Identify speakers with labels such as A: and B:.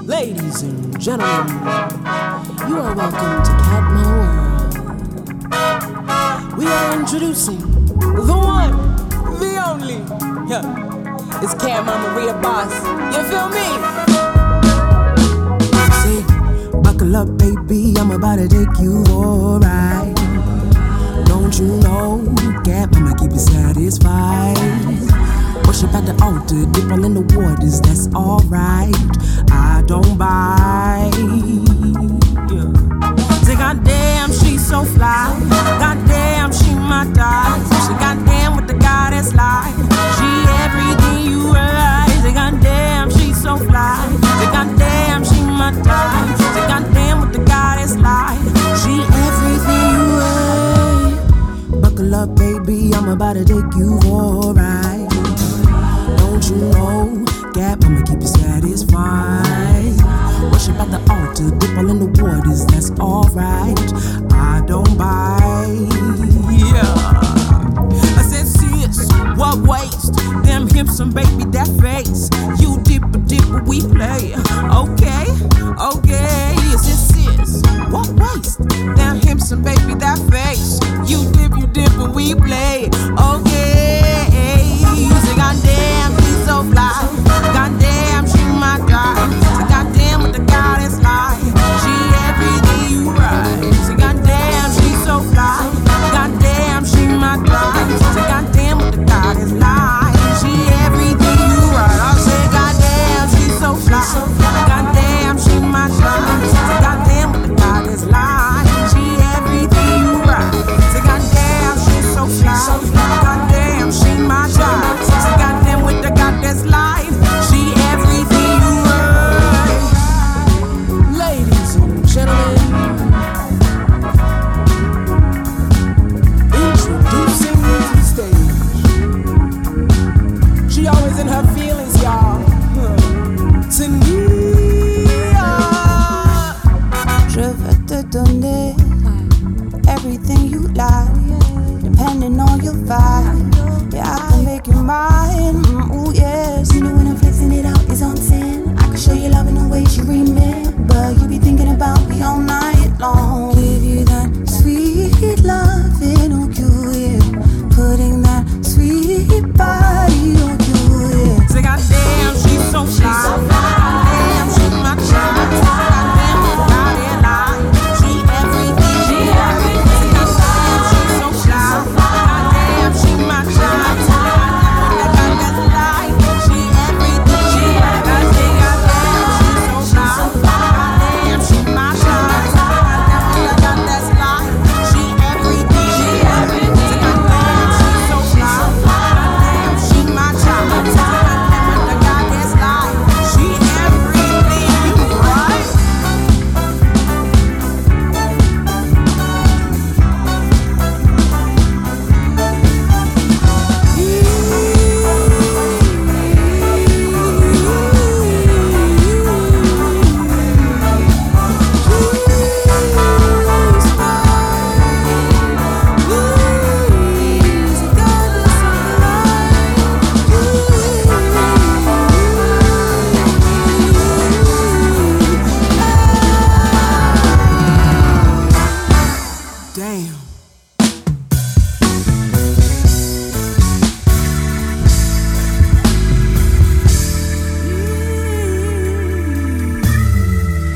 A: Ladies and gentlemen, you are welcome to Catmo World. We are introducing the one, the only. Yeah, it's Cat Maria Boss. You feel me? Say, buckle up, baby. I'm about to take you for a ride. Don't you know, Cat Mama keep you satisfied. Worship at the altar, dip all in the waters, that's alright. I don't bite. Yeah. Say, goddamn, she's so fly. Goddamn, she my type. She goddamn with the goddess life. She everything you realize. Say, goddamn, she's so fly. Say, goddamn, she my type. Say, goddamn with the goddess life. She everything you realize. Buckle up, baby, I'm about to take you for a ride. Don't you know, Cat Mama keep you satisfied. Worship at the altar, dip all in the waters, that's alright. I don't bite. Yeah. I said, sis, what waste? Them hips and baby, that face. You dipper, we play.